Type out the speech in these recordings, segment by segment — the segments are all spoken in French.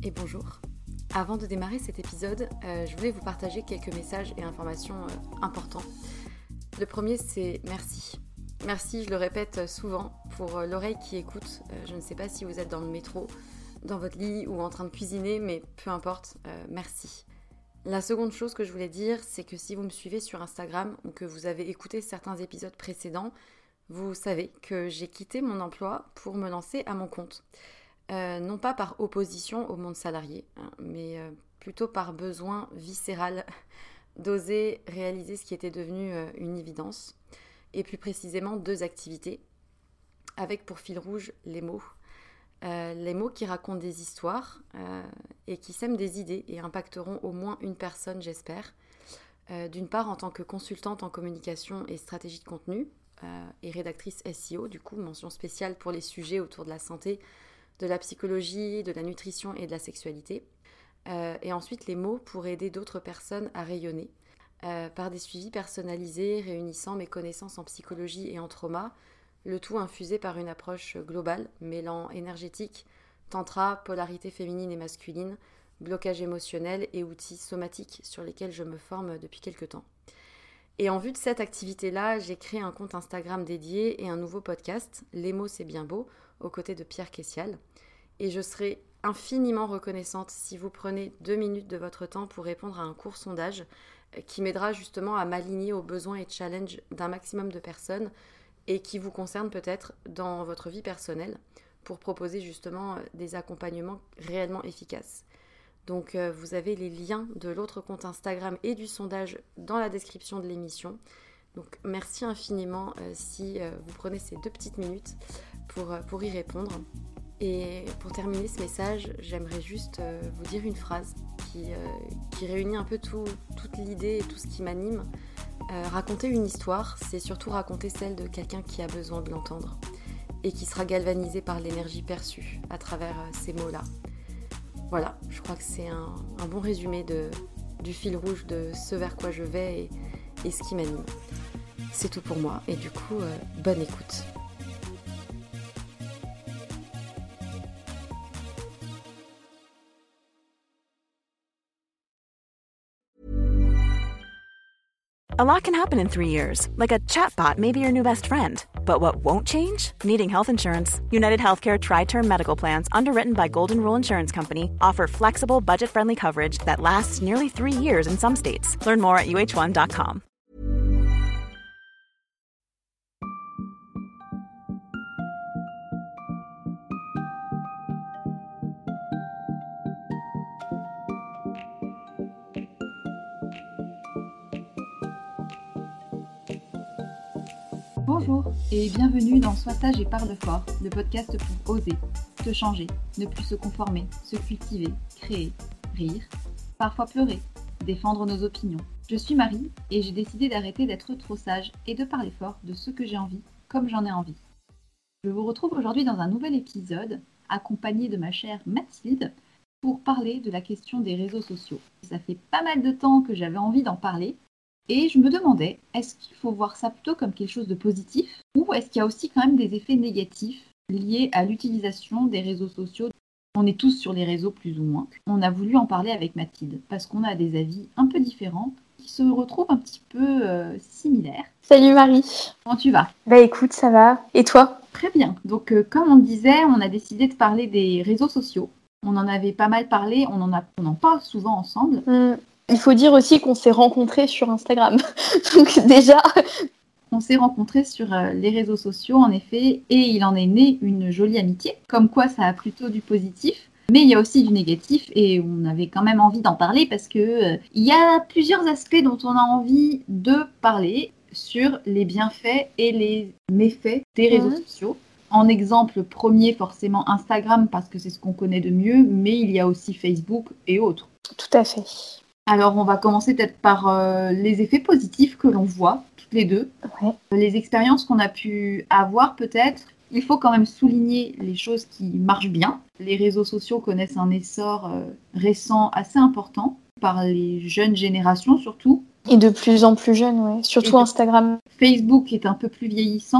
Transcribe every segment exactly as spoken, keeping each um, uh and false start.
et bonjour. Avant de démarrer cet épisode, euh, je voulais vous partager quelques messages et informations euh, importants. Le premier, c'est merci. Merci, je le répète souvent, pour euh, l'oreille qui écoute. Euh, je ne sais pas si vous êtes dans le métro, dans votre lit ou en train de cuisiner, mais peu importe, euh, merci. La seconde chose que je voulais dire, c'est que si vous me suivez sur Instagram ou que vous avez écouté certains épisodes précédents, vous savez que j'ai quitté mon emploi pour me lancer à mon compte. Euh, non pas par opposition au monde salarié, hein, mais euh, plutôt par besoin viscéral d'oser réaliser ce qui était devenu euh, une évidence, et plus précisément deux activités, avec pour fil rouge les mots. Euh, les mots qui racontent des histoires euh, et qui sèment des idées et impacteront au moins une personne, j'espère. Euh, d'une part, en tant que consultante en communication et stratégie de contenu, euh, et rédactrice S E O, du coup, mention spéciale pour les sujets autour de la santé, de la psychologie, de la nutrition et de la sexualité. Euh, et ensuite, les mots pour aider d'autres personnes à rayonner, euh, par des suivis personnalisés réunissant mes connaissances en psychologie et en trauma, le tout infusé par une approche globale, mêlant énergétique, tantra, polarité féminine et masculine, blocage émotionnel et outils somatiques sur lesquels je me forme depuis quelques temps. Et en vue de cette activité-là, j'ai créé un compte Instagram dédié et un nouveau podcast, Les mots c'est bien beau, aux côtés de Pierre Kessial. Et je serai infiniment reconnaissante si vous prenez deux minutes de votre temps pour répondre à un court sondage qui m'aidera justement à m'aligner aux besoins et challenges d'un maximum de personnes et qui vous concerne peut-être dans votre vie personnelle pour proposer justement des accompagnements réellement efficaces. Donc euh, vous avez les liens de l'autre compte Instagram et du sondage dans la description de l'émission. Donc merci infiniment euh, si euh, vous prenez ces deux petites minutes pour, euh, pour y répondre. Et pour terminer ce message, j'aimerais juste euh, vous dire une phrase qui, euh, qui réunit un peu tout, toute l'idée et tout ce qui m'anime. Euh, raconter une histoire, c'est surtout raconter celle de quelqu'un qui a besoin de l'entendre et qui sera galvanisé par l'énergie perçue à travers euh, ces mots-là. Voilà, je crois que c'est un, un bon résumé de, du fil rouge de ce vers quoi je vais et, et ce qui m'anime. C'est tout pour moi et du coup, euh, bonne écoute. A lot can happen in three years, like a chatbot may be your new best friend. But what won't change? Needing health insurance. United Healthcare Tri-Term Medical Plans, underwritten by Golden Rule Insurance Company, offer flexible, budget-friendly coverage that lasts nearly three years in some states. Learn more at U H one dot com. Bonjour et bienvenue dans Sois sage et parle fort, le podcast pour oser, se changer, ne plus se conformer, se cultiver, créer, rire, parfois pleurer, défendre nos opinions. Je suis Marie et j'ai décidé d'arrêter d'être trop sage et de parler fort de ce que j'ai envie, comme j'en ai envie. Je vous retrouve aujourd'hui dans un nouvel épisode, accompagné de ma chère Mathilde, pour parler de la question des réseaux sociaux. Ça fait pas mal de temps que j'avais envie d'en parler. Et je me demandais, est-ce qu'il faut voir ça plutôt comme quelque chose de positif ou est-ce qu'il y a aussi quand même des effets négatifs liés à l'utilisation des réseaux sociaux ? On est tous sur les réseaux plus ou moins. On a voulu en parler avec Mathilde parce qu'on a des avis un peu différents qui se retrouvent un petit peu euh, similaires. Salut Marie. Comment tu vas ? Bah écoute, ça va. Et toi ? Très bien. Donc euh, comme on le disait, on a décidé de parler des réseaux sociaux. On en avait pas mal parlé, on en, a, on en parle souvent ensemble. Mmh. Il faut dire aussi qu'on s'est rencontrés sur Instagram. Donc déjà... On s'est rencontrés sur les réseaux sociaux, en effet, et il en est né une jolie amitié. Comme quoi, ça a plutôt du positif. Mais il y a aussi du négatif, et on avait quand même envie d'en parler parce que euh, il y a plusieurs aspects dont on a envie de parler sur les bienfaits et les méfaits des réseaux mmh. sociaux. En exemple premier, forcément Instagram, parce que c'est ce qu'on connaît de mieux, mais il y a aussi Facebook et autres. Tout à fait. Alors, on va commencer peut-être par euh, les effets positifs que l'on voit, toutes les deux. Ouais. Les expériences qu'on a pu avoir, peut-être. Il faut quand même souligner les choses qui marchent bien. Les réseaux sociaux connaissent un essor euh, récent assez important, par les jeunes générations surtout. Et de plus en plus jeunes, ouais. Surtout de... Instagram. Facebook est un peu plus vieillissant.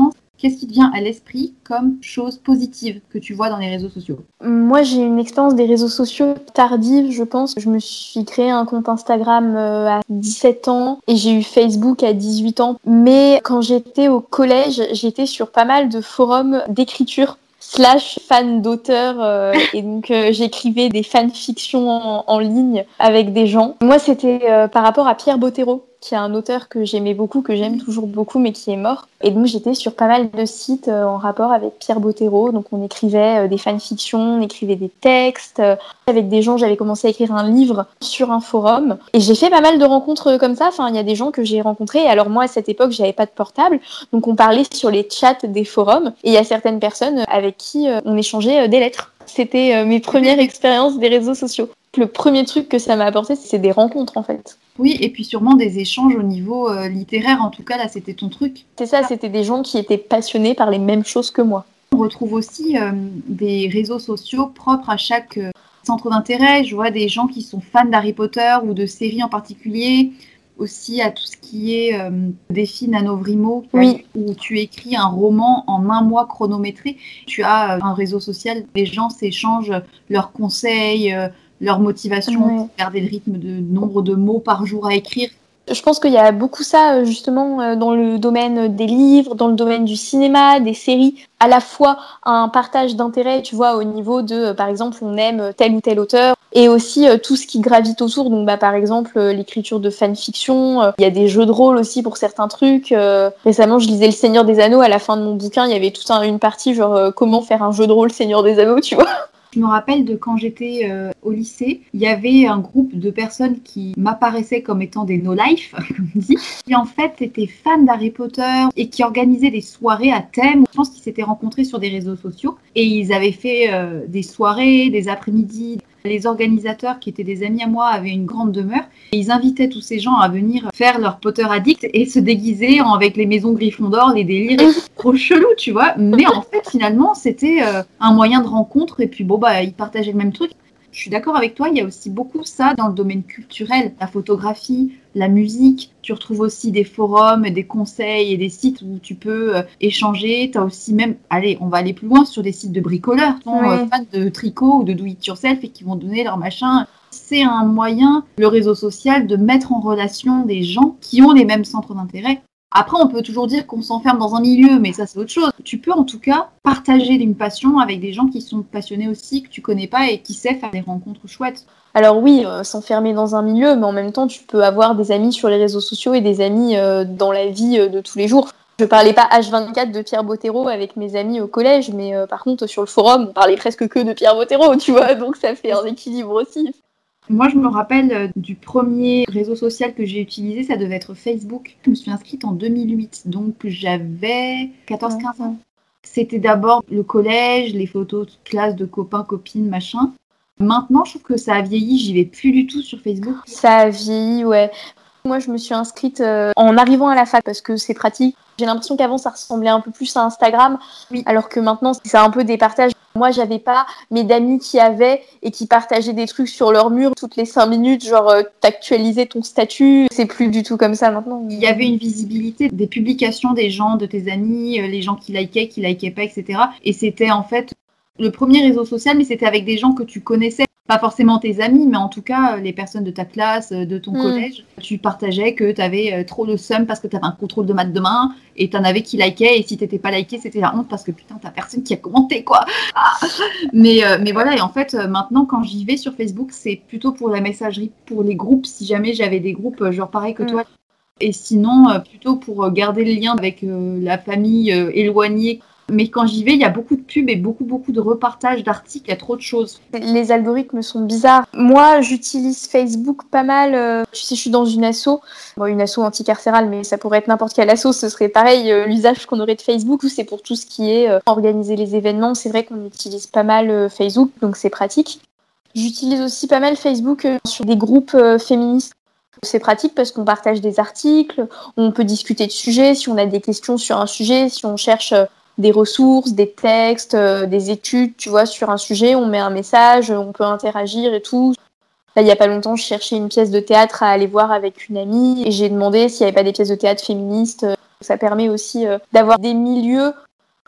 Qu'est-ce qui te vient à l'esprit comme chose positive que tu vois dans les réseaux sociaux ? Moi, j'ai une expérience des réseaux sociaux tardive, je pense. Je me suis créé un compte Instagram à dix-sept ans et j'ai eu Facebook à dix-huit ans. Mais quand j'étais au collège, j'étais sur pas mal de forums d'écriture slash fan d'auteurs euh, et donc euh, j'écrivais des fanfictions en, en ligne avec des gens. Moi, c'était euh, par rapport à Pierre Bottero, qui est un auteur que j'aimais beaucoup, que j'aime toujours beaucoup, mais qui est mort. Et donc, j'étais sur pas mal de sites euh, en rapport avec Pierre Bottero. Donc, on écrivait euh, des fanfictions, on écrivait des textes. Euh, avec des gens, j'avais commencé à écrire un livre sur un forum. Et j'ai fait pas mal de rencontres comme ça. Enfin, il y a des gens que j'ai rencontrés. Alors, moi, à cette époque, j'avais pas de portable. Donc, on parlait sur les chats des forums. Et il y a certaines personnes avec qui euh, on échangeait euh, des lettres. C'était euh, mes premières expériences des réseaux sociaux. Le premier truc que ça m'a apporté, c'est des rencontres, en fait. Oui, et puis sûrement des échanges au niveau euh, littéraire, en tout cas, là, c'était ton truc. C'est ça, c'était des gens qui étaient passionnés par les mêmes choses que moi. On retrouve aussi euh, des réseaux sociaux propres à chaque euh, centre d'intérêt. Je vois des gens qui sont fans d'Harry Potter ou de séries en particulier, aussi à tout ce qui est euh, défi Nanovrimo, oui. où tu écris un roman en un mois chronométré. Tu as euh, un réseau social, les gens s'échangent leurs conseils, euh, leur motivation ouais. pour garder le rythme de nombre de mots par jour à écrire. Je pense qu'il y a beaucoup ça justement dans le domaine des livres, dans le domaine du cinéma, des séries, à la fois un partage d'intérêt, tu vois, au niveau de, par exemple, on aime tel ou tel auteur, et aussi tout ce qui gravite autour, donc bah, par exemple l'écriture de fanfiction, il y a des jeux de rôle aussi pour certains trucs. Récemment, je lisais Le Seigneur des Anneaux, à la fin de mon bouquin, il y avait toute un, une partie genre comment faire un jeu de rôle Seigneur des Anneaux, tu vois. Je me rappelle de quand j'étais euh, au lycée, il y avait un groupe de personnes qui m'apparaissaient comme étant des no-life, comme on dit, qui en fait étaient fans d'Harry Potter et qui organisaient des soirées à thème. Je pense qu'ils s'étaient rencontrés sur des réseaux sociaux et ils avaient fait euh, des soirées, des après-midi. Les organisateurs, qui étaient des amis à moi, avaient une grande demeure et ils invitaient tous ces gens à venir faire leur Potter addict et se déguiser en, avec les maisons Gryffondor, les délires. Et trop chelou, tu vois. Mais en fait, finalement, c'était euh, un moyen de rencontre et puis bon, bah, ils partageaient le même truc. Je suis d'accord avec toi, il y a aussi beaucoup ça dans le domaine culturel, la photographie, la musique. Tu retrouves aussi des forums, des conseils et des sites où tu peux euh, échanger. Tu as aussi même, allez, on va aller plus loin, sur des sites de bricoleurs qui sont oui. euh, fans de tricot ou de do-it-yourself et qui vont donner leur machin. C'est un moyen, le réseau social, de mettre en relation des gens qui ont les mêmes centres d'intérêt. Après, on peut toujours dire qu'on s'enferme dans un milieu, mais ça, c'est autre chose. Tu peux en tout cas partager une passion avec des gens qui sont passionnés aussi, que tu connais pas et qui savent faire des rencontres chouettes. Alors oui, euh, s'enfermer dans un milieu, mais en même temps, tu peux avoir des amis sur les réseaux sociaux et des amis euh, dans la vie euh, de tous les jours. Je parlais pas H vingt-quatre de Pierre Bottero avec mes amis au collège, mais euh, par contre, sur le forum, on parlait presque que de Pierre Bottero, tu vois, donc ça fait un équilibre aussi. Moi, je me rappelle du premier réseau social que j'ai utilisé, ça devait être Facebook. Je me suis inscrite en deux mille huit, donc j'avais quatorze quinze ans. C'était d'abord le collège, les photos de classe de copains, copines, machin. Maintenant, je trouve que ça a vieilli, j'y vais plus du tout sur Facebook. Ça a vieilli, ouais. Moi, je me suis inscrite euh, en arrivant à la fac parce que c'est pratique. J'ai l'impression qu'avant, ça ressemblait un peu plus à Instagram, oui. Alors que maintenant, c'est un peu des partages. Moi, j'avais pas mes d'amis qui avaient et qui partageaient des trucs sur leur mur toutes les cinq minutes, genre euh, t'actualisais ton statut. C'est plus du tout comme ça maintenant. Il y avait une visibilité des publications des gens, de tes amis, euh, les gens qui likaient, qui likaient pas, et cetera. Et c'était en fait le premier réseau social, mais c'était avec des gens que tu connaissais. Pas forcément tes amis, mais en tout cas les personnes de ta classe, de ton mmh. collège. Tu partageais que tu avais trop le seum parce que tu avais un contrôle de maths demain et tu en avais qui likaient, et si tu n'étais pas liké, c'était la honte parce que putain, t'as personne qui a commenté, quoi. Ah mais, euh, mais voilà, et en fait, maintenant, quand j'y vais sur Facebook, c'est plutôt pour la messagerie, pour les groupes, si jamais j'avais des groupes genre pareil que mmh. toi. Et sinon, euh, plutôt pour garder le lien avec euh, la famille euh, éloignée. Mais quand j'y vais, il y a beaucoup de pubs et beaucoup, beaucoup de repartages d'articles, il y a trop de choses. Les algorithmes sont bizarres. Moi, j'utilise Facebook pas mal. Euh, tu sais, je suis dans une asso, bon, une asso anticarcérale, mais ça pourrait être n'importe quelle asso, ce serait pareil. Euh, l'usage qu'on aurait de Facebook, c'est pour tout ce qui est euh, organiser les événements. C'est vrai qu'on utilise pas mal euh, Facebook, donc c'est pratique. J'utilise aussi pas mal Facebook euh, sur des groupes euh, féministes. C'est pratique parce qu'on partage des articles, on peut discuter de sujets, si on a des questions sur un sujet, si on cherche... Euh, des ressources, des textes, euh, des études, tu vois, sur un sujet, on met un message, on peut interagir et tout. Là, il n'y a pas longtemps, je cherchais une pièce de théâtre à aller voir avec une amie et j'ai demandé s'il n'y avait pas des pièces de théâtre féministes. Ça permet aussi euh, d'avoir des milieux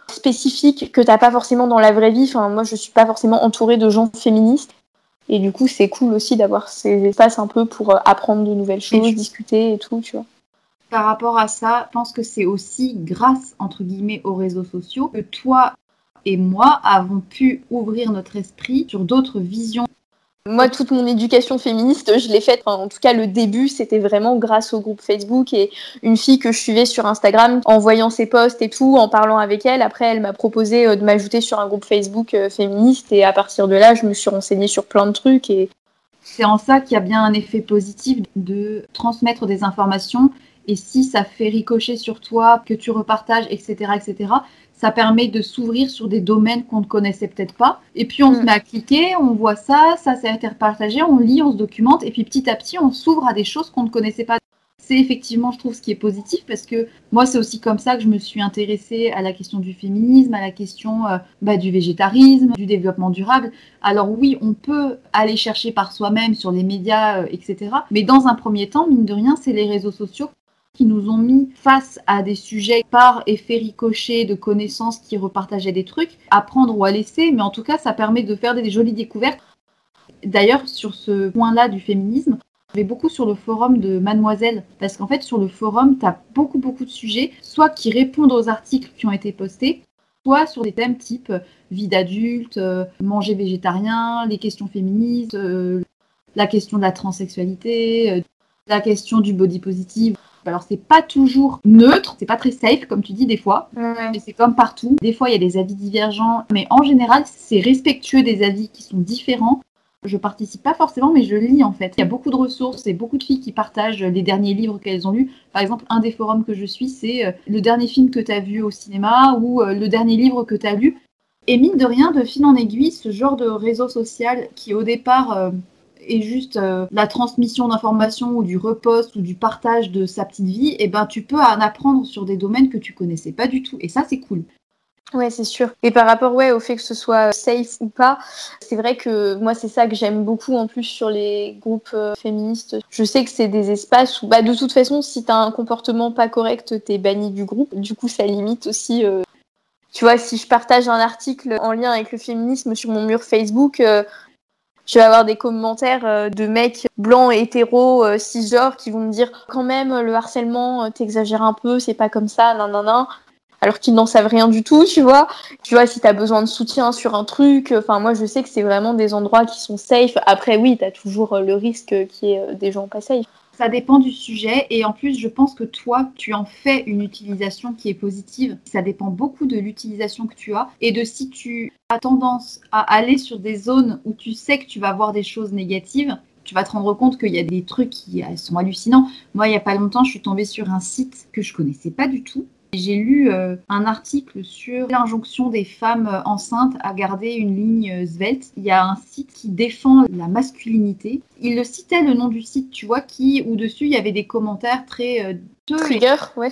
spécifiques que t'as pas forcément dans la vraie vie. Enfin, moi, je suis pas forcément entourée de gens féministes. Et du coup, c'est cool aussi d'avoir ces espaces un peu pour apprendre de nouvelles choses, je... discuter et tout, tu vois. Par rapport à ça, je pense que c'est aussi grâce, entre guillemets, aux réseaux sociaux que toi et moi avons pu ouvrir notre esprit sur d'autres visions. Moi, toute mon éducation féministe, je l'ai faite, enfin, en tout cas le début, c'était vraiment grâce au groupe Facebook et une fille que je suivais sur Instagram, en voyant ses posts et tout, en parlant avec elle. Après, elle m'a proposé de m'ajouter sur un groupe Facebook féministe et à partir de là, je me suis renseignée sur plein de trucs. Et... C'est en ça qu'il y a bien un effet positif de transmettre des informations et si ça fait ricocher sur toi, que tu repartages, et cetera, et cetera, ça permet de s'ouvrir sur des domaines qu'on ne connaissait peut-être pas. Et puis, on mmh. se met à cliquer, on voit ça, ça s'est interpartagé, on lit, on se documente. Et puis, petit à petit, on s'ouvre à des choses qu'on ne connaissait pas. C'est effectivement, je trouve, ce qui est positif parce que moi, c'est aussi comme ça que je me suis intéressée à la question du féminisme, à la question euh, bah, du végétarisme, du développement durable. Alors oui, on peut aller chercher par soi-même sur les médias, euh, et cetera. Mais dans un premier temps, mine de rien, c'est les réseaux sociaux qui nous ont mis face à des sujets par effet ricochet de connaissances qui repartageaient des trucs, à prendre ou à laisser, mais en tout cas, ça permet de faire des jolies découvertes. D'ailleurs, sur ce point-là du féminisme, je vais beaucoup sur le forum de Mademoiselle, parce qu'en fait, sur le forum, tu as beaucoup, beaucoup de sujets, soit qui répondent aux articles qui ont été postés, soit sur des thèmes type vie d'adulte, euh, manger végétarien, les questions féministes, euh, la question de la transsexualité, euh, la question du body positive. Alors, c'est pas toujours neutre, c'est pas très safe, comme tu dis, des fois, ouais. mais c'est comme partout. Des fois, il y a des avis divergents, mais en général, c'est respectueux des avis qui sont différents. Je participe pas forcément, mais je lis, en fait. Il y a beaucoup de ressources et beaucoup de filles qui partagent les derniers livres qu'elles ont lus. Par exemple, un des forums que je suis, c'est euh, le dernier film que tu as vu au cinéma ou euh, le dernier livre que tu as lu. Et mine de rien, de fil en aiguille, ce genre de réseau social qui, au départ... Euh, et juste euh, la transmission d'informations ou du repost ou du partage de sa petite vie, et ben tu peux en apprendre sur des domaines que tu connaissais pas du tout. Et ça, c'est cool. Ouais, c'est sûr. Et par rapport ouais, au fait que ce soit safe ou pas, c'est vrai que moi, c'est ça que j'aime beaucoup en plus sur les groupes euh, féministes. Je sais que c'est des espaces où, bah, de toute façon, si t'as un comportement pas correct, t'es banni du groupe. Du coup, ça limite aussi... Euh... Tu vois, si je partage un article en lien avec le féminisme sur mon mur Facebook... Euh, je vais avoir des commentaires de mecs blancs et hétéros euh, cisgenres qui vont me dire quand même le harcèlement t'exagères un peu, c'est pas comme ça, nan nan nan, alors qu'ils n'en savent rien du tout, tu vois. Tu vois, si t'as besoin de soutien sur un truc, enfin moi je sais que c'est vraiment des endroits qui sont safe. Après oui, t'as toujours le risque qu'il y ait des gens pas safe. Ça dépend du sujet et en plus je pense que toi tu en fais une utilisation qui est positive. Ça dépend beaucoup de l'utilisation que tu as et de si tu as tendance à aller sur des zones où tu sais que tu vas voir des choses négatives. Tu vas te rendre compte qu'il y a des trucs qui sont hallucinants. Moi il n'y a pas longtemps je suis tombée sur un site que je connaissais pas du tout. J'ai lu euh, un article sur l'injonction des femmes enceintes à garder une ligne svelte. Il y a un site qui défend la masculinité. Il le citait le nom du site, tu vois, qui où dessus il y avait des commentaires très euh, trigger, ouais,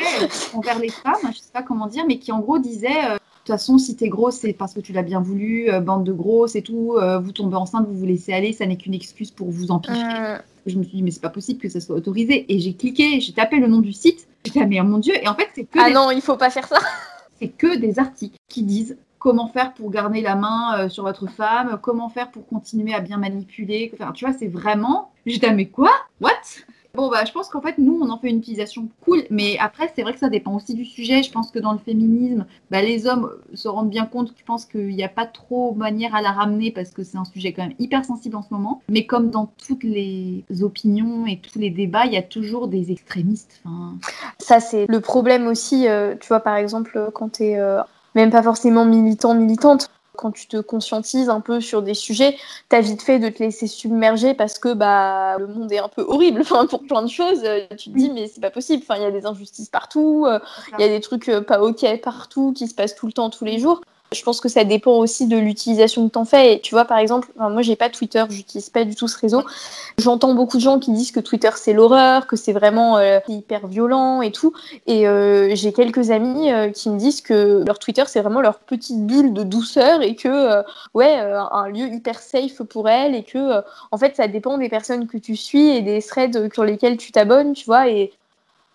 envers les femmes. Je sais pas comment dire, mais qui en gros disaient euh, de toute façon, si t'es grosse, c'est parce que tu l'as bien voulu. Euh, bande de grosses et tout. Euh, vous tombez enceinte, vous vous laissez aller. Ça n'est qu'une excuse pour vous empiffrer. Euh... Je me suis dit mais c'est pas possible que ça soit autorisé. Et j'ai cliqué, j'ai tapé le nom du site. J'ai dit, mais mon Dieu, et en fait, c'est que. Ah des... non, il faut pas faire ça. C'est que des articles qui disent comment faire pour garder la main euh, sur votre femme, comment faire pour continuer à bien manipuler. Enfin, tu vois, c'est vraiment. J'ai dit, mais quoi? What? Bon, bah, je pense qu'en fait, nous, on en fait une utilisation cool, mais après, c'est vrai que ça dépend aussi du sujet. Je pense que dans le féminisme, bah, les hommes se rendent bien compte, je pense qu'il n'y a pas trop manière à la ramener parce que c'est un sujet quand même hyper sensible en ce moment. Mais comme dans toutes les opinions et tous les débats, il y a toujours des extrémistes. Enfin... Ça, c'est le problème aussi, euh, tu vois, par exemple, quand tu es euh, même pas forcément militant, militante, quand tu te conscientises un peu sur des sujets, t'as vite fait de te laisser submerger parce que bah le monde est un peu horrible, enfin pour plein de choses. Tu te dis mais c'est pas possible. Enfin il y a des injustices partout, il euh, y a des trucs euh, pas ok partout qui se passent tout le temps, tous les jours. Je pense que ça dépend aussi de l'utilisation que t'en fais. Et tu vois, par exemple, enfin, moi, j'ai pas Twitter, j'utilise pas du tout ce réseau. J'entends beaucoup de gens qui disent que Twitter, c'est l'horreur, que c'est vraiment euh, hyper violent et tout. Et euh, j'ai quelques amis euh, qui me disent que leur Twitter, c'est vraiment leur petite bulle de douceur et que, euh, ouais, euh, un lieu hyper safe pour elles et que, euh, en fait, ça dépend des personnes que tu suis et des threads sur lesquels tu t'abonnes, tu vois. Et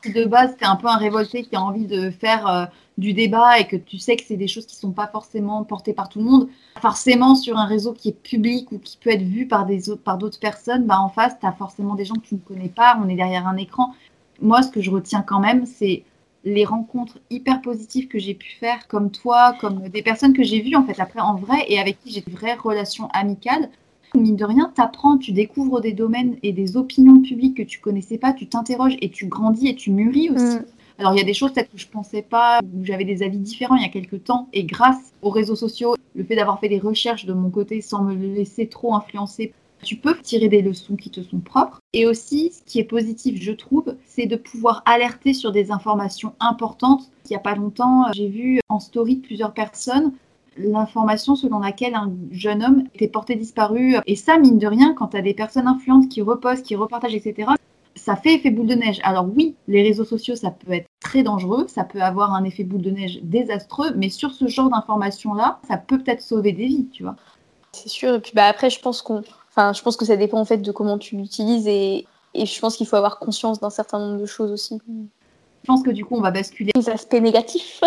Si de base, t'es un peu un révolté qui a envie de faire euh, du débat et que tu sais que c'est des choses qui sont pas forcément portées par tout le monde, forcément sur un réseau qui est public ou qui peut être vu par, des autres, par d'autres personnes, bah en face, t'as forcément des gens que tu ne connais pas, on est derrière un écran. Moi, ce que je retiens quand même, c'est les rencontres hyper positives que j'ai pu faire, comme toi, comme des personnes que j'ai vues en fait après en vrai et avec qui j'ai de vraies relations amicales. Mine de rien, t'apprends, tu découvres des domaines et des opinions publiques que tu connaissais pas, tu t'interroges et tu grandis et tu mûris aussi. Mmh. Alors il y a des choses peut-être que je pensais pas, où j'avais des avis différents il y a quelques temps, et grâce aux réseaux sociaux, le fait d'avoir fait des recherches de mon côté sans me laisser trop influencer, tu peux tirer des leçons qui te sont propres. Et aussi, ce qui est positif, je trouve, c'est de pouvoir alerter sur des informations importantes. Il n'y a pas longtemps, j'ai vu en story de plusieurs personnes l'information selon laquelle un jeune homme était porté disparu. Et ça, mine de rien, quand tu as des personnes influentes qui repostent, qui repartagent, et cetera, ça fait effet boule de neige. Alors oui, les réseaux sociaux, ça peut être très dangereux, ça peut avoir un effet boule de neige désastreux, mais sur ce genre d'informations-là, ça peut peut-être sauver des vies, tu vois. C'est sûr. Et puis bah, après, je pense qu'on... Enfin, je pense que ça dépend en fait de comment tu l'utilises et, et je pense qu'il faut avoir conscience d'un certain nombre de choses aussi. Je pense que du coup, on va basculer. Les aspects négatifs.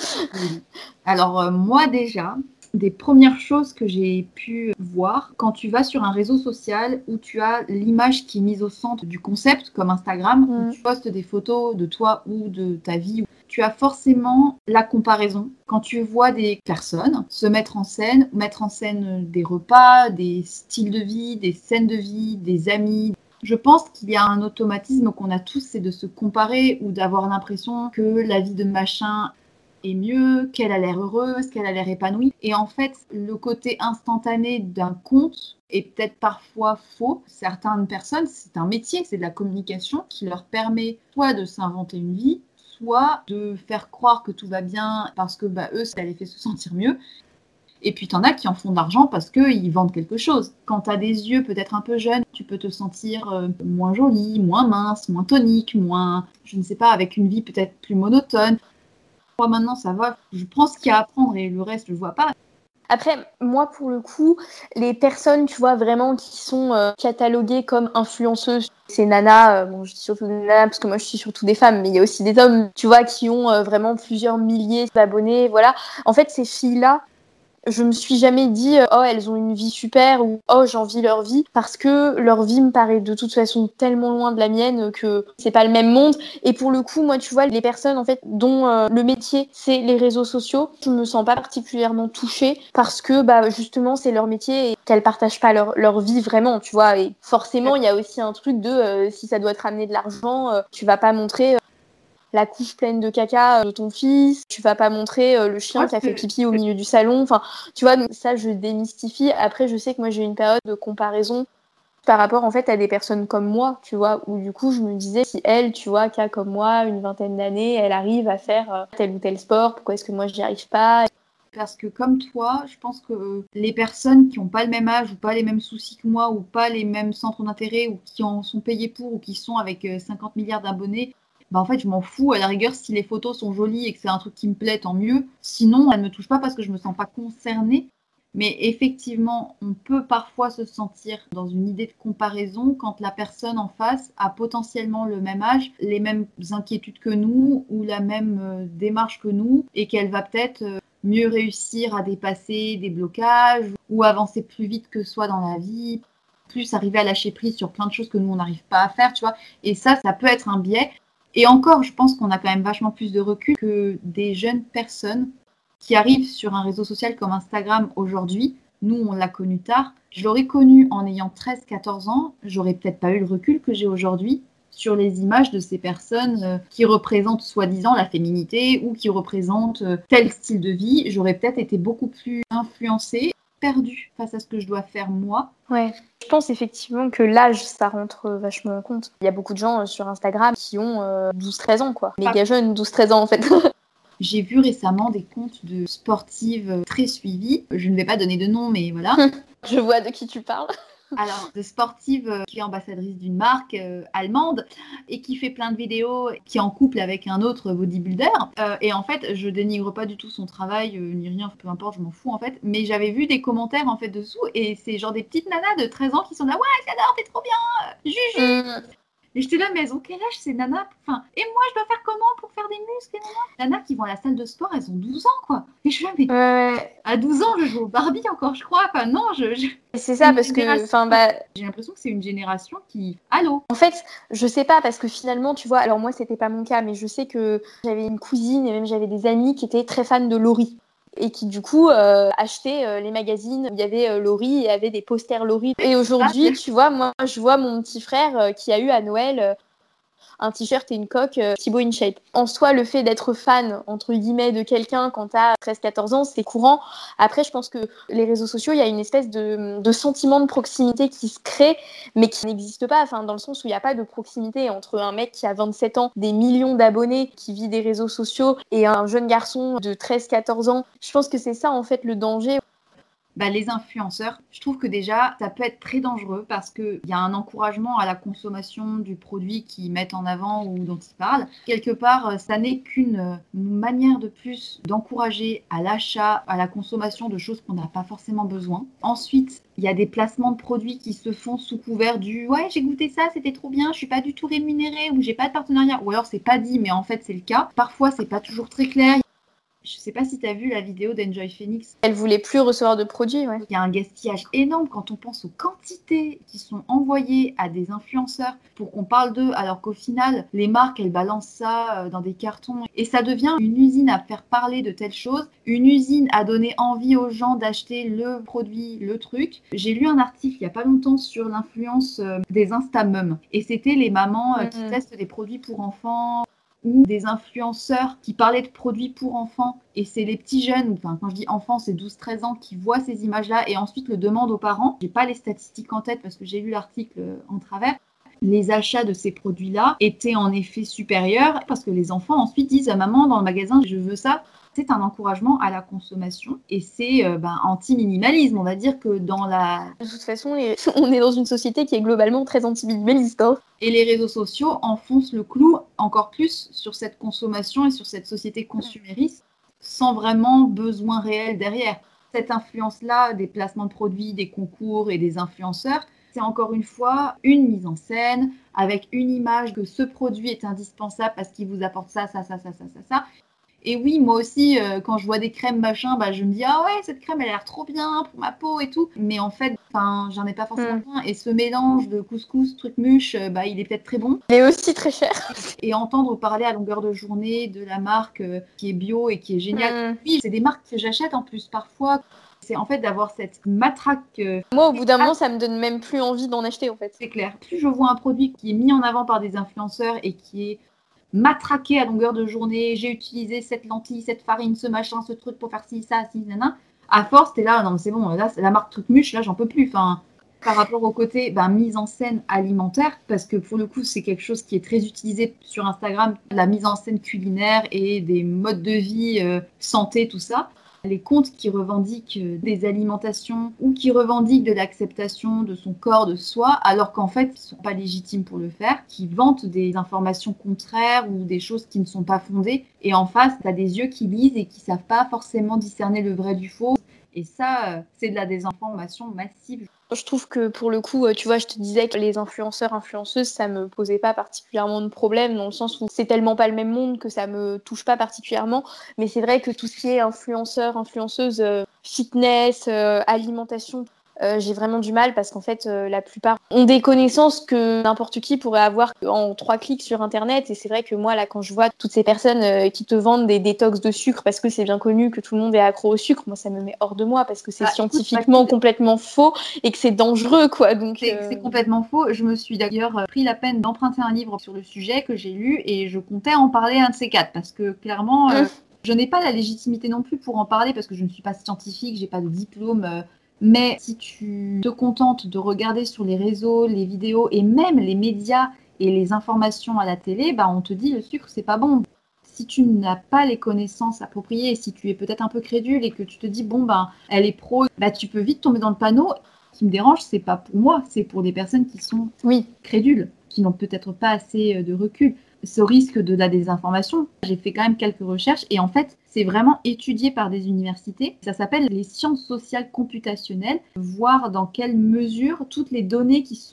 Alors, euh, moi déjà, des premières choses que j'ai pu voir, quand tu vas sur un réseau social où tu as l'image qui est mise au centre du concept, comme Instagram, mmh. où tu postes des photos de toi ou de ta vie, tu as forcément la comparaison. Quand tu vois des personnes se mettre en scène, mettre en scène des repas, des styles de vie, des scènes de vie, des amis. Je pense qu'il y a un automatisme qu'on a tous, c'est de se comparer ou d'avoir l'impression que la vie de machin est mieux, qu'elle a l'air heureuse, qu'elle a l'air épanouie. Et en fait, le côté instantané d'un compte est peut-être parfois faux. Certaines personnes, c'est un métier, c'est de la communication qui leur permet soit de s'inventer une vie, soit de faire croire que tout va bien parce que bah, eux, ça les fait se sentir mieux. Et puis, t'en as qui en font de l'argent parce qu'ils vendent quelque chose. Quand t'as des yeux peut-être un peu jeunes, tu peux te sentir euh, moins jolie, moins mince, moins tonique, moins, je ne sais pas, avec une vie peut-être plus monotone. Moi, maintenant, ça va. Je prends ce qu'il y a à apprendre et le reste, je ne vois pas. Après, moi, pour le coup, les personnes, tu vois, vraiment qui sont euh, cataloguées comme influenceuses, ces nanas, euh, bon, je dis surtout des nanas parce que moi, je suis surtout des femmes, mais il y a aussi des hommes, tu vois, qui ont euh, vraiment plusieurs milliers d'abonnés, voilà. En fait, ces filles-là, je me suis jamais dit euh, oh elles ont une vie super ou oh j'envie leur vie parce que leur vie me paraît de toute façon tellement loin de la mienne que c'est pas le même monde. Et pour le coup, moi tu vois, les personnes en fait dont euh, le métier c'est les réseaux sociaux, je me sens pas particulièrement touchée parce que bah justement c'est leur métier et qu'elles partagent pas leur leur vie vraiment, tu vois. Et forcément il y a aussi un truc de euh, si ça doit te ramener de l'argent, euh, tu vas pas montrer euh, la couche pleine de caca de ton fils, tu vas pas montrer euh, le chien ouais, qui a fait pipi au milieu du salon, enfin, tu vois, donc ça, je démystifie. Après, je sais que moi, j'ai eu une période de comparaison par rapport, en fait, à des personnes comme moi, tu vois, où du coup, je me disais, si elle, tu vois, qui a comme moi une vingtaine d'années, elle arrive à faire euh, tel ou tel sport, pourquoi est-ce que moi, j'y arrive pas ? Parce que comme toi, je pense que les personnes qui n'ont pas le même âge ou pas les mêmes soucis que moi ou pas les mêmes centres d'intérêt ou qui en sont payés pour ou qui sont avec cinquante milliards d'abonnés, bah en fait, je m'en fous. À la rigueur, si les photos sont jolies et que c'est un truc qui me plaît, tant mieux. Sinon, elles ne me touchent pas parce que je me sens pas concernée. Mais effectivement, on peut parfois se sentir dans une idée de comparaison quand la personne en face a potentiellement le même âge, les mêmes inquiétudes que nous ou la même euh, démarche que nous et qu'elle va peut-être euh, mieux réussir à dépasser des blocages ou avancer plus vite que soi dans la vie, plus arriver à lâcher prise sur plein de choses que nous, on n'arrive pas à faire, tu vois. Et ça, ça peut être un biais. Et encore, je pense qu'on a quand même vachement plus de recul que des jeunes personnes qui arrivent sur un réseau social comme Instagram aujourd'hui. Nous, on l'a connu tard. Je l'aurais connu en ayant treize à quatorze ans. J'aurais peut-être pas eu le recul que j'ai aujourd'hui sur les images de ces personnes qui représentent soi-disant la féminité ou qui représentent tel style de vie. J'aurais peut-être été beaucoup plus influencée, perdue face à ce que je dois faire moi. Ouais, je pense effectivement que l'âge, ça rentre vachement en compte. Il y a beaucoup de gens euh, sur Instagram qui ont euh, douze treize ans, quoi. Méga ah. jeunes, douze treize ans en fait. J'ai vu récemment des comptes de sportives très suivies. Je ne vais pas donner de nom, mais voilà. Je vois de qui tu parles. Alors, de sportive qui est ambassadrice d'une marque euh, allemande et qui fait plein de vidéos, qui est en couple avec un autre bodybuilder. Euh, et en fait, je dénigre pas du tout son travail, euh, ni rien, peu importe, je m'en fous en fait. Mais j'avais vu des commentaires en fait dessous et c'est genre des petites nanas de treize ans qui sont là « Ouais, j'adore, t'es trop bien, Juju !» Et j'étais là, mais elles ont quel âge ces nanas? Enfin, et moi, je dois faire comment pour faire des muscles, nanas? Nanas qui vont à la salle de sport, elles ont douze ans, quoi. Et je suis là, mais Ouais. à douze ans, je joue au Barbie encore, je crois. Enfin, non, je... je... C'est ça, parce que, enfin, bah, j'ai l'impression que c'est une génération qui... Allô? En fait, je sais pas, parce que finalement, tu vois, alors moi, c'était pas mon cas, mais je sais que j'avais une cousine et même j'avais des amis qui étaient très fans de Laurie. Et qui, du coup, euh, achetaient euh, les magazines où il y avait euh, Laurie et avait des posters Laurie. Et aujourd'hui, tu vois, moi, je vois mon petit frère euh, qui a eu à Noël euh, un t-shirt et une coque euh, Thibaut InShape. En soi, le fait d'être fan, entre guillemets, de quelqu'un quand t'as treize quatorze ans, c'est courant. Après, je pense que les réseaux sociaux, il y a une espèce de, de sentiment de proximité qui se crée, mais qui n'existe pas, enfin, dans le sens où il n'y a pas de proximité entre un mec qui a vingt-sept ans, des millions d'abonnés, qui vit des réseaux sociaux, et un jeune garçon de treize quatorze ans. Je pense que c'est ça, en fait, le danger. Bah, les influenceurs, je trouve que déjà, ça peut être très dangereux parce qu'il y a un encouragement à la consommation du produit qu'ils mettent en avant ou dont ils parlent. Quelque part, ça n'est qu'une manière de plus d'encourager à l'achat, à la consommation de choses qu'on n'a pas forcément besoin. Ensuite, il y a des placements de produits qui se font sous couvert du « ouais, j'ai goûté ça, c'était trop bien, je suis pas du tout rémunérée » ou « j'ai pas de partenariat » ou alors c'est pas dit, mais en fait c'est le cas. Parfois, c'est pas toujours très clair. Je sais pas si tu as vu la vidéo d'Enjoy Phoenix. Elle voulait plus recevoir de produits, ouais. Il y a un gaspillage énorme quand on pense aux quantités qui sont envoyées à des influenceurs pour qu'on parle d'eux, alors qu'au final, les marques, elles balancent ça dans des cartons. Et ça devient une usine à faire parler de telles choses, une usine à donner envie aux gens d'acheter le produit, le truc. J'ai lu un article il y a pas longtemps sur l'influence des Instamums. Et c'était les mamans mmh. qui testent des produits pour enfants, ou des influenceurs qui parlaient de produits pour enfants, et c'est les petits jeunes, enfin quand je dis enfants, c'est douze treize ans, qui voient ces images-là et ensuite le demandent aux parents. J'ai pas les statistiques en tête parce que j'ai lu l'article en travers. Les achats de ces produits-là étaient en effet supérieurs parce que les enfants ensuite disent à maman dans le magasin, je veux ça. C'est un encouragement à la consommation et c'est euh, ben, anti-minimalisme. On va dire que dans la... De toute façon, on est dans une société qui est globalement très anti-minimaliste. Hein. Et les réseaux sociaux enfoncent le clou encore plus sur cette consommation et sur cette société consumériste sans vraiment besoin réel derrière. Cette influence-là des placements de produits, des concours et des influenceurs, c'est encore une fois une mise en scène avec une image que ce produit est indispensable parce qu'il vous apporte ça, ça, ça, ça, ça, ça, ça. Et oui, moi aussi, euh, quand je vois des crèmes machin, bah, je me dis « Ah ouais, cette crème, elle a l'air trop bien pour ma peau et tout. » Mais en fait, j'en ai pas forcément besoin. Mm. Et ce mélange de couscous, truc mûche, euh, bah, il est peut-être très bon. Il est aussi très cher. Et entendre parler à longueur de journée de la marque euh, qui est bio et qui est géniale. Mm. Oui, c'est des marques que j'achète en plus parfois. C'est en fait d'avoir cette matraque. Euh, Moi, au bout d'un moment, ça me donne même plus envie d'en acheter en fait. C'est clair. Plus je vois un produit qui est mis en avant par des influenceurs et qui est matraqué à longueur de journée, j'ai utilisé cette lentille, cette farine, ce machin, ce truc pour faire ci, ça, ci, nana. À force, t'es là, non mais c'est bon, là, la marque truc mûche, là, j'en peux plus. Enfin, par rapport au côté ben, mise en scène alimentaire, parce que pour le coup, c'est quelque chose qui est très utilisé sur Instagram, la mise en scène culinaire et des modes de vie, euh, santé, tout ça. Les comptes qui revendiquent des alimentations ou qui revendiquent de l'acceptation de son corps, de soi, alors qu'en fait, ils ne sont pas légitimes pour le faire, qui vantent des informations contraires ou des choses qui ne sont pas fondées. Et en face, tu as des yeux qui lisent et qui ne savent pas forcément discerner le vrai du faux. Et ça, c'est de la désinformation massive. Je trouve que pour le coup, tu vois, je te disais que les influenceurs, influenceuses, ça me posait pas particulièrement de problème dans le sens où c'est tellement pas le même monde que ça me touche pas particulièrement. Mais c'est vrai que tout ce qui est influenceur, influenceuse, euh, fitness, euh, alimentation, euh, j'ai vraiment du mal parce qu'en fait, euh, la plupart ont des connaissances que n'importe qui pourrait avoir en trois clics sur Internet. Et c'est vrai que moi, là, quand je vois toutes ces personnes euh, qui te vendent des détox de sucre parce que c'est bien connu que tout le monde est accro au sucre, moi, ça me met hors de moi parce que c'est ah, scientifiquement écoute, complètement faux et que c'est dangereux, quoi. Donc, c'est, euh... c'est complètement faux. Je me suis d'ailleurs pris la peine d'emprunter un livre sur le sujet que j'ai lu et je comptais en parler à un de ces quatre parce que clairement, euh, mmh. je n'ai pas la légitimité non plus pour en parler parce que je ne suis pas scientifique, j'ai pas de diplôme. Euh, Mais si tu te contentes de regarder sur les réseaux, les vidéos et même les médias et les informations à la télé, bah on te dit le sucre c'est pas bon. Si tu n'as pas les connaissances appropriées et si tu es peut-être un peu crédule et que tu te dis bon bah elle est pro, bah tu peux vite tomber dans le panneau. Ce qui me dérange, c'est pas pour moi, c'est pour des personnes qui sont oui crédules, qui n'ont peut-être pas assez de recul. Ce risque de la désinformation, j'ai fait quand même quelques recherches et en fait, c'est vraiment étudié par des universités. Ça s'appelle les sciences sociales computationnelles, voir dans quelle mesure toutes les données qui sont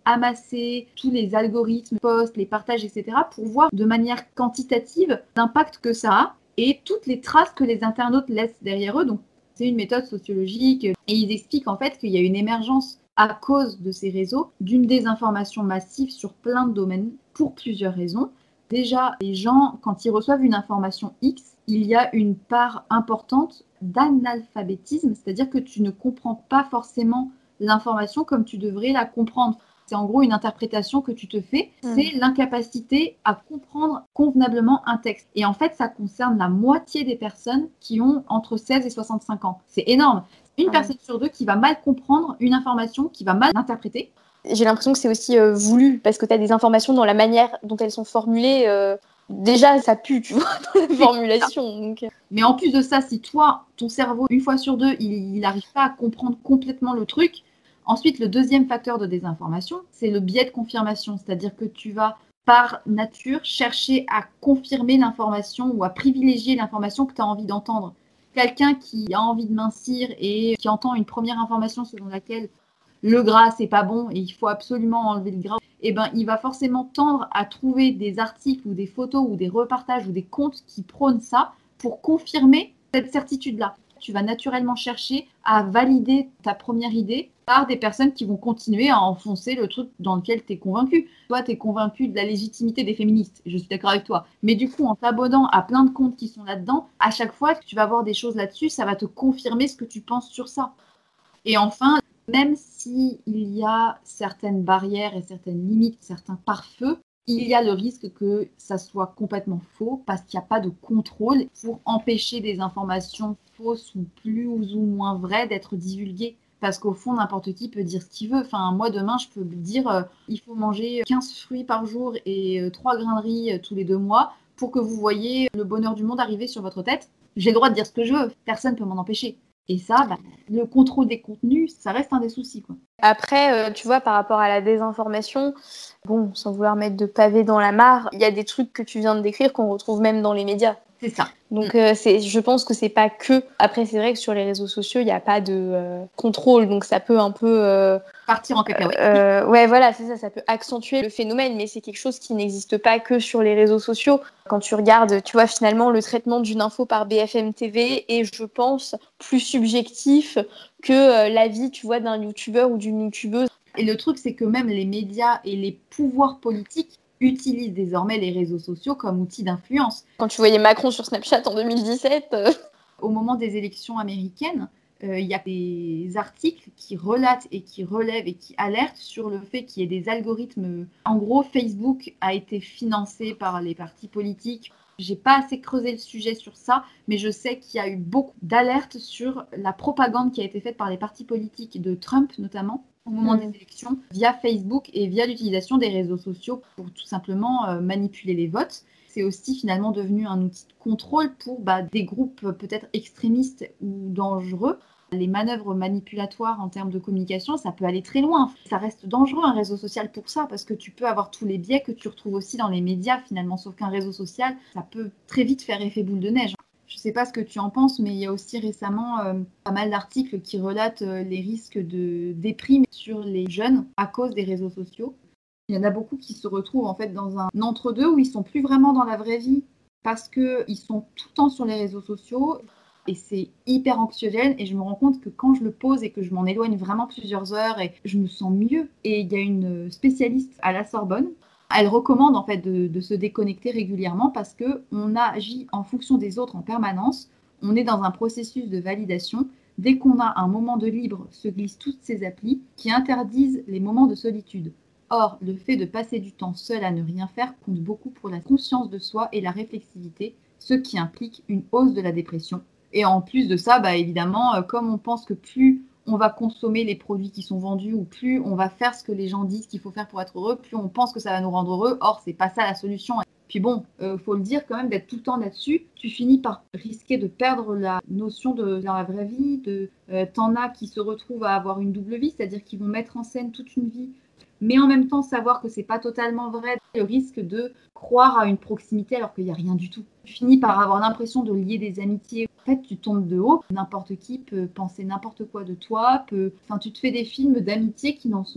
amasser tous les algorithmes, posts, les partages, et cetera pour voir de manière quantitative l'impact que ça a et toutes les traces que les internautes laissent derrière eux. Donc, c'est une méthode sociologique et ils expliquent en fait qu'il y a une émergence à cause de ces réseaux d'une désinformation massive sur plein de domaines pour plusieurs raisons. Déjà, les gens, quand ils reçoivent une information X, il y a une part importante d'analphabétisme, c'est-à-dire que tu ne comprends pas forcément l'information comme tu devrais la comprendre. C'est en gros une interprétation que tu te fais, mmh. c'est l'incapacité à comprendre convenablement un texte. Et en fait, ça concerne la moitié des personnes qui ont entre seize et soixante-cinq ans. C'est énorme. Une mmh. personne sur deux qui va mal comprendre une information, qui va mal l'interpréter. J'ai l'impression que c'est aussi euh, voulu, parce que tu as des informations dans la manière dont elles sont formulées. Euh, déjà, ça pue, tu vois, dans la formulation. Donc... Mais en plus de ça, si toi, ton cerveau, une fois sur deux, il n'arrive pas à comprendre complètement le truc, ensuite, le deuxième facteur de désinformation, c'est le biais de confirmation. C'est-à-dire que tu vas, par nature, chercher à confirmer l'information ou à privilégier l'information que tu as envie d'entendre. Quelqu'un qui a envie de mincir et qui entend une première information selon laquelle le gras, c'est pas bon et il faut absolument enlever le gras, eh ben, il va forcément tendre à trouver des articles ou des photos ou des repartages ou des comptes qui prônent ça pour confirmer cette certitude-là. Tu vas naturellement chercher à valider ta première idée par des personnes qui vont continuer à enfoncer le truc dans lequel tu es convaincu. Toi, tu es convaincu de la légitimité des féministes, je suis d'accord avec toi. Mais du coup, en t'abonnant à plein de comptes qui sont là-dedans, à chaque fois que tu vas voir des choses là-dessus, ça va te confirmer ce que tu penses sur ça. Et enfin, même s'il y a certaines barrières et certaines limites, certains pare-feux, il y a le risque que ça soit complètement faux parce qu'il n'y a pas de contrôle pour empêcher des informations fausses ou plus ou moins vraies d'être divulguées. Parce qu'au fond, n'importe qui peut dire ce qu'il veut. Enfin, moi, demain, je peux dire euh, il faut manger quinze fruits par jour et euh, trois grains de riz euh, tous les deux mois pour que vous voyez le bonheur du monde arriver sur votre tête. J'ai le droit de dire ce que je veux. Personne ne peut m'en empêcher. Et ça, bah, le contrôle des contenus, ça reste un des soucis, quoi. Après, euh, tu vois, par rapport à la désinformation, bon, sans vouloir mettre de pavé dans la mare, il y a des trucs que tu viens de décrire qu'on retrouve même dans les médias. C'est ça. Donc, euh, c'est, je pense que c'est pas que... Après, c'est vrai que sur les réseaux sociaux, il n'y a pas de euh, contrôle, donc ça peut un peu... Euh, Partir en cacahuète. Euh, ouais, voilà, c'est ça, ça peut accentuer le phénomène, mais c'est quelque chose qui n'existe pas que sur les réseaux sociaux. Quand tu regardes, tu vois, finalement, le traitement d'une info par B F M T V est, je pense, plus subjectif que euh, l'avis, tu vois, d'un youtubeur ou d'une youtubeuse. Et le truc, c'est que même les médias et les pouvoirs politiques utilisent désormais les réseaux sociaux comme outil d'influence. Quand tu voyais Macron sur Snapchat en deux mille dix-sept... Euh... Au moment des élections américaines, il euh, y a des articles qui relatent et qui relèvent et qui alertent sur le fait qu'il y ait des algorithmes. En gros, Facebook a été financé par les partis politiques. J'ai pas assez creusé le sujet sur ça, mais je sais qu'il y a eu beaucoup d'alertes sur la propagande qui a été faite par les partis politiques de Trump notamment au moment mmh. des élections via Facebook et via l'utilisation des réseaux sociaux pour tout simplement euh, manipuler les votes. C'est aussi finalement devenu un outil de contrôle pour bah, des groupes peut-être extrémistes ou dangereux. Les manœuvres manipulatoires en termes de communication, ça peut aller très loin. Ça reste dangereux un réseau social pour ça, parce que tu peux avoir tous les biais que tu retrouves aussi dans les médias finalement, sauf qu'un réseau social, ça peut très vite faire effet boule de neige. Je ne sais pas ce que tu en penses, mais il y a aussi récemment euh, pas mal d'articles qui relatent euh, les risques de déprime sur les jeunes à cause des réseaux sociaux. Il y en a beaucoup qui se retrouvent en fait dans un entre-deux où ils sont plus vraiment dans la vraie vie parce qu'ils sont tout le temps sur les réseaux sociaux et c'est hyper anxiogène et je me rends compte que quand je le pose et que je m'en éloigne vraiment plusieurs heures et je me sens mieux. Et il y a une spécialiste à la Sorbonne, elle recommande en fait de, de se déconnecter régulièrement parce qu'on agit en fonction des autres en permanence, on est dans un processus de validation. Dès qu'on a un moment de libre, se glissent toutes ces applis qui interdisent les moments de solitude. Or, le fait de passer du temps seul à ne rien faire compte beaucoup pour la conscience de soi et la réflexivité, ce qui implique une hausse de la dépression. Et en plus de ça, bah évidemment, euh, comme on pense que plus on va consommer les produits qui sont vendus ou plus on va faire ce que les gens disent qu'il faut faire pour être heureux, plus on pense que ça va nous rendre heureux. Or, c'est pas ça la solution. Puis bon, euh, faut le dire quand même, d'être tout le temps là-dessus, tu finis par risquer de perdre la notion de dans la vraie vie. De, euh, t'en as qui se retrouvent à avoir une double vie, c'est-à-dire qu'ils vont mettre en scène toute une vie, mais en même temps savoir que c'est pas totalement vrai, le risque de croire à une proximité alors qu'il n'y a rien du tout. Tu finis par avoir l'impression de lier des amitiés. En fait, tu tombes de haut, n'importe qui peut penser n'importe quoi de toi, peut... enfin, tu te fais des films d'amitié qui n'en sont pas.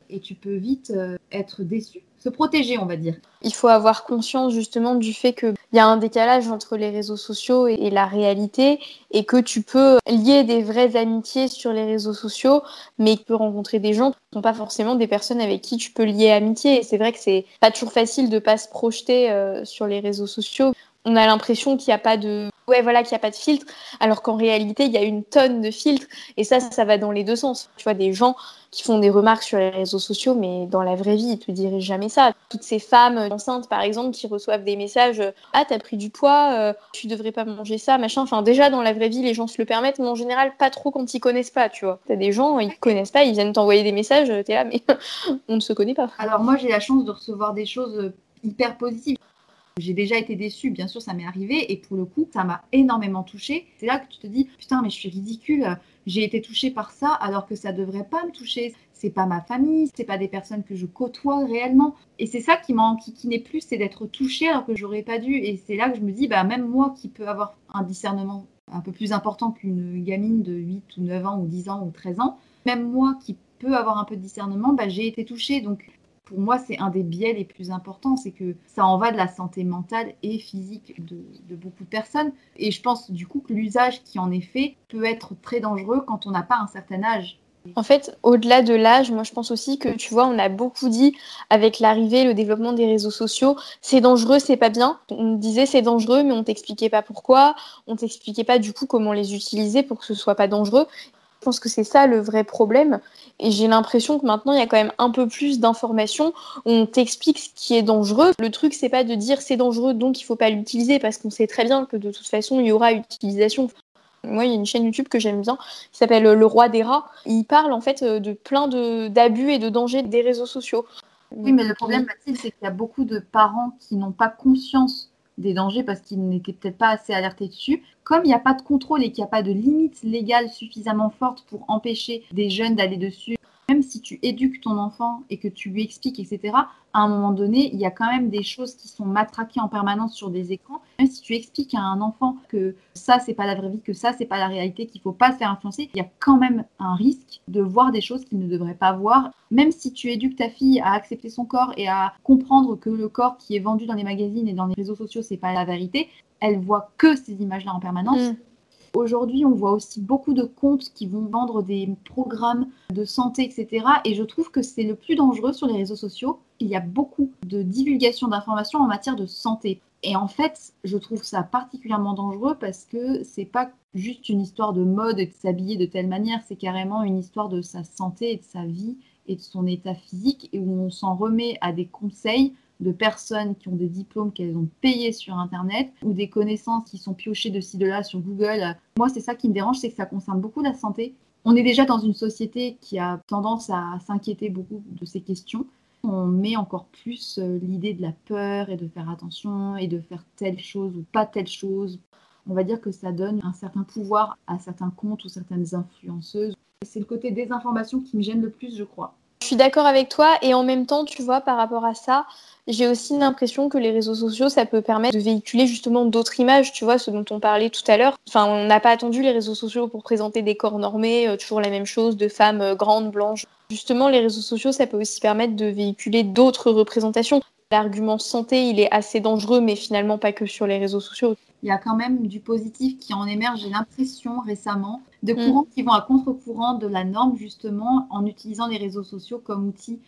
et tu peux vite euh, être déçu, se protéger, on va dire. Il faut avoir conscience justement du fait qu'il y a un décalage entre les réseaux sociaux et, et la réalité et que tu peux lier des vraies amitiés sur les réseaux sociaux, mais tu peux rencontrer des gens qui ne sont pas forcément des personnes avec qui tu peux lier amitié. Et c'est vrai que c'est pas toujours facile de pas se projeter euh, sur les réseaux sociaux. On a l'impression qu'il n'y a pas de... Ouais, voilà, qu'il n'y a pas de filtre, alors qu'en réalité, il y a une tonne de filtres. Et ça, ça va dans les deux sens. Tu vois, des gens qui font des remarques sur les réseaux sociaux, mais dans la vraie vie, ils te diraient jamais ça. Toutes ces femmes enceintes, par exemple, qui reçoivent des messages « Ah, t'as pris du poids, euh, tu devrais pas manger ça, machin ». Enfin, déjà, dans la vraie vie, les gens se le permettent, mais en général, pas trop quand ils connaissent pas, tu vois. T'as des gens, ils connaissent pas, ils viennent t'envoyer des messages, t'es là, mais on ne se connaît pas. Alors moi, j'ai la chance de recevoir des choses hyper positives. J'ai déjà été déçue, bien sûr, ça m'est arrivé, et pour le coup, ça m'a énormément touchée. C'est là que tu te dis, putain, mais je suis ridicule, j'ai été touchée par ça, alors que ça devrait pas me toucher. C'est pas ma famille, c'est pas des personnes que je côtoie réellement. Et c'est ça qui m'en, qui, qui n'est plus, c'est d'être touchée alors que j'aurais pas dû. Et c'est là que je me dis, bah même moi qui peux avoir un discernement un peu plus important qu'une gamine de huit ou neuf ans ou dix ans ou treize ans, même moi qui peux avoir un peu de discernement, bah j'ai été touchée. Donc pour moi, c'est un des biais les plus importants, c'est que ça en va de la santé mentale et physique de, de beaucoup de personnes. Et je pense du coup que l'usage qui en est fait peut être très dangereux quand on n'a pas un certain âge. En fait, au-delà de l'âge, moi je pense aussi que, tu vois, on a beaucoup dit avec l'arrivée, le développement des réseaux sociaux, c'est dangereux, c'est pas bien. On disait c'est dangereux, mais on t'expliquait pas pourquoi, on t'expliquait pas du coup comment les utiliser pour que ce soit pas dangereux. Je pense que c'est ça le vrai problème. Et j'ai l'impression que maintenant, il y a quand même un peu plus d'informations où on t'explique ce qui est dangereux. Le truc, c'est pas de dire c'est dangereux, donc il faut pas l'utiliser, parce qu'on sait très bien que de toute façon, il y aura utilisation. Moi, il y a une chaîne YouTube que j'aime bien qui s'appelle Le Roi des Rats. Il parle en fait de plein de, d'abus et de dangers des réseaux sociaux. Oui, mais le problème, Mathilde, c'est qu'il y a beaucoup de parents qui n'ont pas conscience des dangers parce qu'ils n'étaient peut-être pas assez alertés dessus. Comme il n'y a pas de contrôle et qu'il n'y a pas de limite légale suffisamment forte pour empêcher des jeunes d'aller dessus, même si tu éduques ton enfant et que tu lui expliques, et cetera, à un moment donné, il y a quand même des choses qui sont matraquées en permanence sur des écrans. Même si tu expliques à un enfant que ça, c'est pas la vraie vie, que ça, c'est pas la réalité, qu'il faut pas se faire influencer, il y a quand même un risque de voir des choses qu'il ne devrait pas voir. Même si tu éduques ta fille à accepter son corps et à comprendre que le corps qui est vendu dans les magazines et dans les réseaux sociaux, c'est pas la vérité, elle voit que ces images-là en permanence. Mmh. Aujourd'hui, on voit aussi beaucoup de comptes qui vont vendre des programmes de santé, et cetera. Et je trouve que c'est le plus dangereux sur les réseaux sociaux. Il y a beaucoup de divulgation d'informations en matière de santé. Et en fait, je trouve ça particulièrement dangereux parce que c'est pas juste une histoire de mode et de s'habiller de telle manière, c'est carrément une histoire de sa santé et de sa vie et de son état physique et où on s'en remet à des conseils de personnes qui ont des diplômes qu'elles ont payés sur Internet ou des connaissances qui sont piochées de ci, de là sur Google. Moi, c'est ça qui me dérange, c'est que ça concerne beaucoup la santé. On est déjà dans une société qui a tendance à s'inquiéter beaucoup de ces questions. On met encore plus l'idée de la peur et de faire attention et de faire telle chose ou pas telle chose. On va dire que ça donne un certain pouvoir à certains comptes ou certaines influenceuses. C'est le côté désinformation qui me gêne le plus, je crois. Je suis d'accord avec toi et en même temps, tu vois, par rapport à ça, j'ai aussi l'impression que les réseaux sociaux, ça peut permettre de véhiculer justement d'autres images, tu vois, ce dont on parlait tout à l'heure. Enfin, on n'a pas attendu les réseaux sociaux pour présenter des corps normés, euh, toujours la même chose, de femmes euh, grandes, blanches. Justement, les réseaux sociaux, ça peut aussi permettre de véhiculer d'autres représentations. L'argument santé, il est assez dangereux, mais finalement pas que sur les réseaux sociaux. Il y a quand même du positif qui en émerge, j'ai l'impression récemment, de courants mmh. qui vont à contre-courant de la norme justement en utilisant les réseaux sociaux comme outil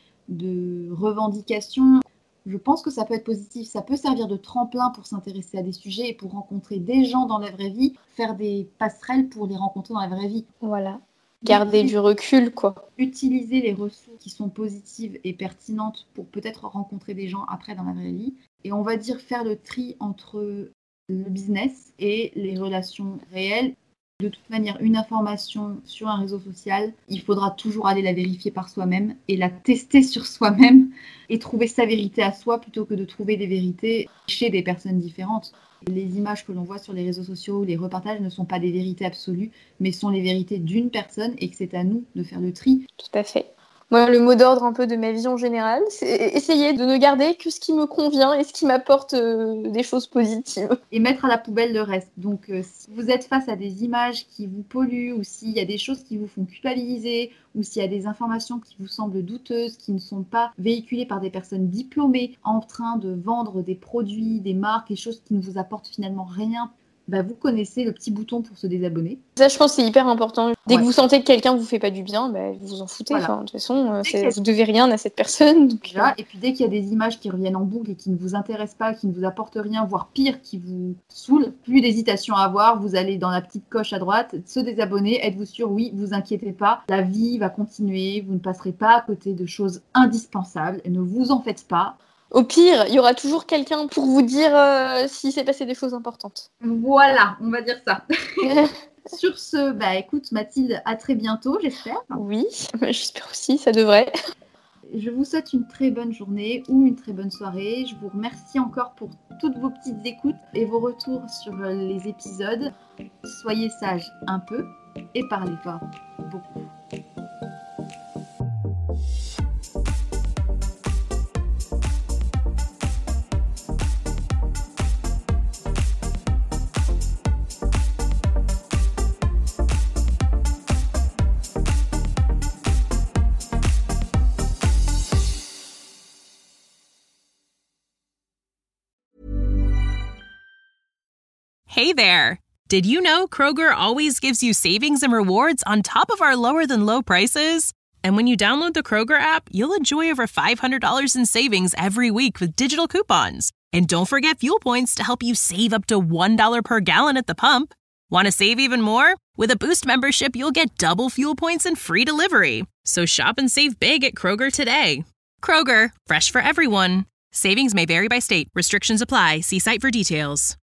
de revendication. Je pense que ça peut être positif, ça peut servir de tremplin pour s'intéresser à des sujets et pour rencontrer des gens dans la vraie vie, faire des passerelles pour les rencontrer dans la vraie vie. Voilà, garder du recul quoi. Utiliser les ressources qui sont positives et pertinentes pour peut-être rencontrer des gens après dans la vraie vie. Et on va dire faire le tri entre le business et les relations réelles. De toute manière, une information sur un réseau social, il faudra toujours aller la vérifier par soi-même et la tester sur soi-même et trouver sa vérité à soi plutôt que de trouver des vérités chez des personnes différentes. Les images que l'on voit sur les réseaux sociaux, les reportages ne sont pas des vérités absolues, mais sont les vérités d'une personne et que c'est à nous de faire le tri. Tout à fait. Moi, le mot d'ordre un peu de ma vie en général, c'est essayer de ne garder que ce qui me convient et ce qui m'apporte euh, des choses positives. Et mettre à la poubelle le reste. Donc, euh, si vous êtes face à des images qui vous polluent, ou s'il y a des choses qui vous font culpabiliser, ou s'il y a des informations qui vous semblent douteuses, qui ne sont pas véhiculées par des personnes diplômées, en train de vendre des produits, des marques, des choses qui ne vous apportent finalement rien, bah vous connaissez le petit bouton pour se désabonner. Ça, je pense, c'est hyper important. Dès Ouais. que vous sentez que quelqu'un vous fait pas du bien, bah, vous vous en foutez. Voilà. Enfin, de toute façon, euh, Dès c'est- qu'il y a- vous devez rien à cette personne. Donc, Déjà, et puis dès qu'il y a des images qui reviennent en boucle et qui ne vous intéressent pas, qui ne vous apportent rien, voire pire, qui vous saoulent, plus d'hésitation à avoir, vous allez dans la petite coche à droite, se désabonner, êtes-vous sûr, oui, vous inquiétez pas, la vie va continuer, vous ne passerez pas à côté de choses indispensables, et ne vous en faites pas. au pire, il y aura toujours quelqu'un pour vous dire euh, s'il s'est passé des choses importantes. Voilà, on va dire ça. Sur ce, bah écoute Mathilde, à très bientôt, j'espère. Oui, j'espère aussi, ça devrait. Je vous souhaite une très bonne journée ou une très bonne soirée. Je vous remercie encore pour toutes vos petites écoutes et vos retours sur les épisodes. Soyez sages un peu et parlez fort beaucoup. Hey there! Did you know Kroger always gives you savings and rewards on top of our lower-than-low prices? And when you download the Kroger app, you'll enjoy over five hundred dollars in savings every week with digital coupons. And don't forget fuel points to help you save up to one dollar per gallon at the pump. Want to save even more? With a Boost membership, you'll get double fuel points and free delivery. So shop and save big at Kroger today. Kroger, fresh for everyone. Savings may vary by state. Restrictions apply. See site for details.